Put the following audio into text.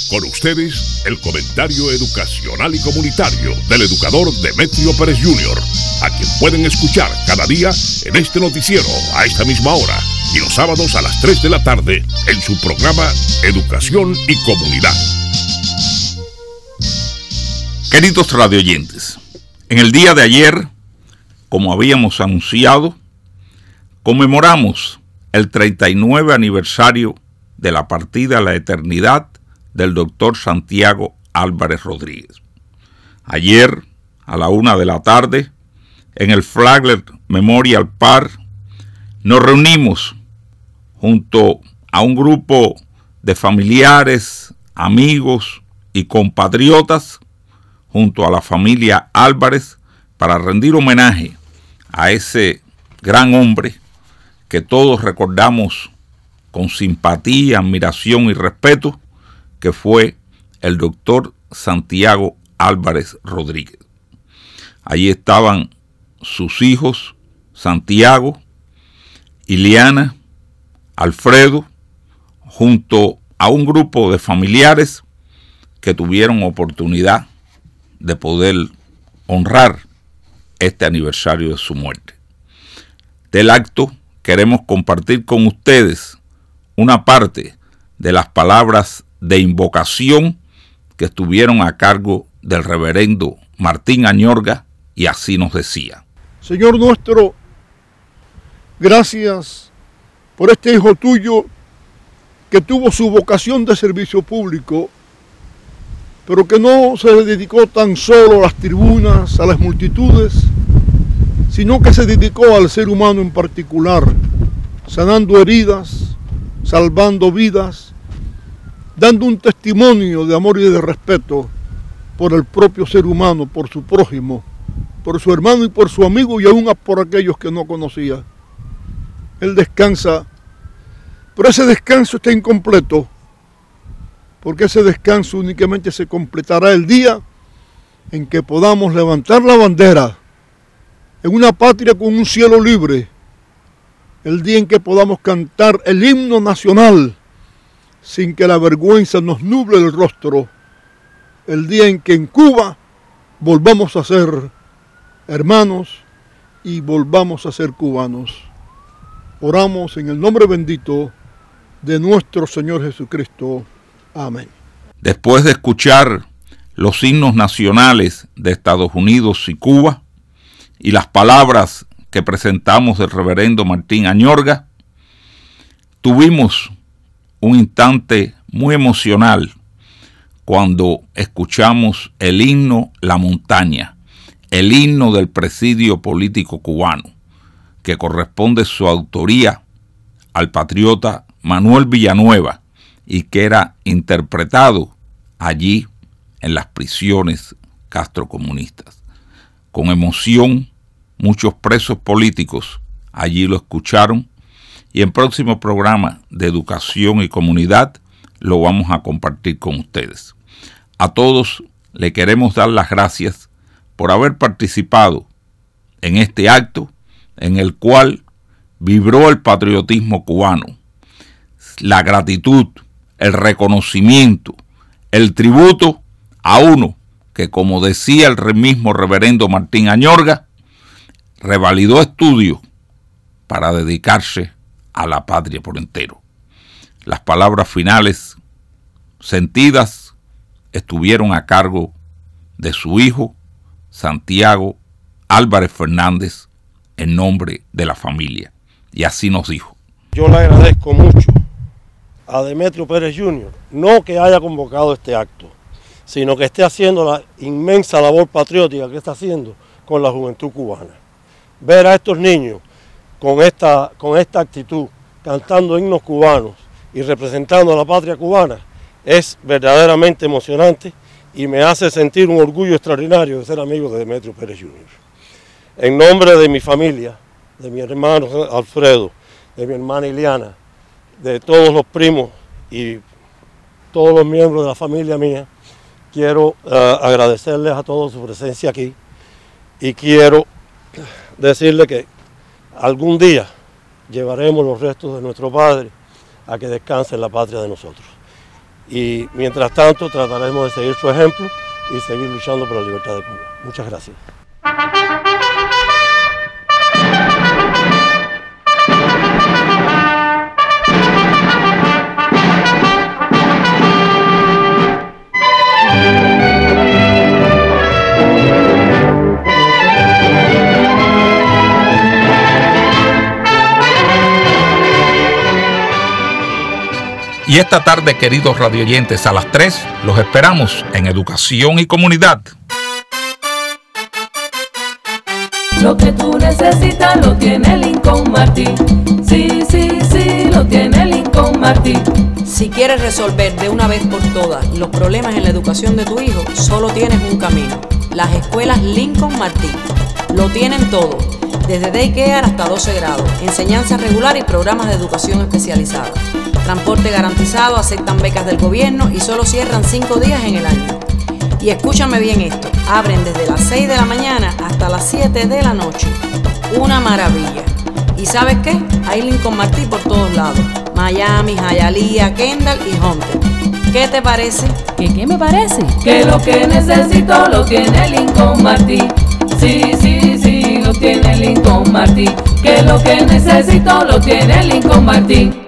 Con ustedes, el comentario educacional y comunitario del educador Demetrio Pérez Jr., a quien pueden escuchar cada día en este noticiero a esta misma hora y los sábados a las 3 de la tarde en su programa Educación y Comunidad. Queridos radioyentes, en el día de ayer, como habíamos anunciado, conmemoramos el 39 aniversario de la partida a la eternidad del doctor Santiago Álvarez Rodríguez. Ayer, a la 1 de la tarde, en el Flagler Memorial Park, nos reunimos junto a un grupo de familiares, amigos y compatriotas, junto a la familia Álvarez, para rendir homenaje a ese gran hombre que todos recordamos con simpatía, admiración y respeto, que fue el doctor Santiago Álvarez Rodríguez. Allí estaban sus hijos, Santiago, Ileana, Alfredo, junto a un grupo de familiares que tuvieron oportunidad de poder honrar este aniversario de su muerte. Del acto queremos compartir con ustedes una parte de las palabras de invocación que estuvieron a cargo del reverendo Martín Añorga, y así nos decía: Señor nuestro, gracias por este hijo tuyo que tuvo su vocación de servicio público, pero que no se dedicó tan solo a las tribunas, a las multitudes, sino que se dedicó al ser humano en particular, sanando heridas, salvando vidas, dando un testimonio de amor y de respeto por el propio ser humano, por su prójimo, por su hermano y por su amigo, y aún por aquellos que no conocía. Él descansa, pero ese descanso está incompleto, porque ese descanso únicamente se completará el día en que podamos levantar la bandera en una patria con un cielo libre, el día en que podamos cantar el himno nacional sin que la vergüenza nos nuble el rostro, el día en que en Cuba volvamos a ser hermanos y volvamos a ser cubanos. Oramos en el nombre bendito de nuestro Señor Jesucristo. Amén. Después de escuchar los himnos nacionales de Estados Unidos y Cuba y las palabras que presentamos del reverendo Martín Añorga, tuvimos un instante muy emocional cuando escuchamos el himno La Montaña, el himno del presidio político cubano, que corresponde su autoría al patriota Manuel Villanueva y que era interpretado allí en las prisiones castrocomunistas. Con emoción, muchos presos políticos allí lo escucharon, y en próximo programa de Educación y Comunidad lo vamos a compartir con ustedes. A todos le queremos dar las gracias por haber participado en este acto en el cual vibró el patriotismo cubano, la gratitud, el reconocimiento, el tributo a uno que, como decía el mismo reverendo Martín Añorga, revalidó estudios para dedicarse a la patria por entero. Las palabras finales sentidas estuvieron a cargo de su hijo, Santiago Álvarez Fernández, en nombre de la familia. Y así nos dijo: yo le agradezco mucho a Demetrio Pérez Jr., no que haya convocado este acto, sino que esté haciendo la inmensa labor patriótica que está haciendo con la juventud cubana. Ver a estos niños con esta actitud, cantando himnos cubanos y representando a la patria cubana, es verdaderamente emocionante y me hace sentir un orgullo extraordinario de ser amigo de Demetrio Pérez Jr. En nombre de mi familia, de mi hermano Alfredo, de mi hermana Ileana, de todos los primos y todos los miembros de la familia mía, quiero agradecerles a todos su presencia aquí y quiero decirle que algún día llevaremos los restos de nuestro padre a que descanse en la patria de nosotros. Y mientras tanto trataremos de seguir su ejemplo y seguir luchando por la libertad de Cuba. Muchas gracias. Y esta tarde, queridos radioyentes, a las 3 los esperamos en Educación y Comunidad. Lo que tú necesitas lo tiene Lincoln Martí. Sí, sí, sí, lo tiene Lincoln Martí. Si quieres resolver de una vez por todas los problemas en la educación de tu hijo, solo tienes un camino: las escuelas Lincoln Martí. Lo tienen todo, desde daycare hasta 12 grados, enseñanza regular y programas de educación especializada. Transporte garantizado, aceptan becas del gobierno y solo cierran 5 días en el año. Y escúchame bien esto, abren desde las 6 de la mañana hasta las 7 de la noche. Una maravilla. ¿Y sabes qué? Hay Lincoln Martí por todos lados: Miami, Hialeah, Kendall y Hunter. ¿Qué te parece? ¿Qué me parece? Que lo que necesito lo tiene Lincoln Martí. Sí, sí, sí, lo tiene Lincoln Martí. Que lo que necesito lo tiene Lincoln Martí.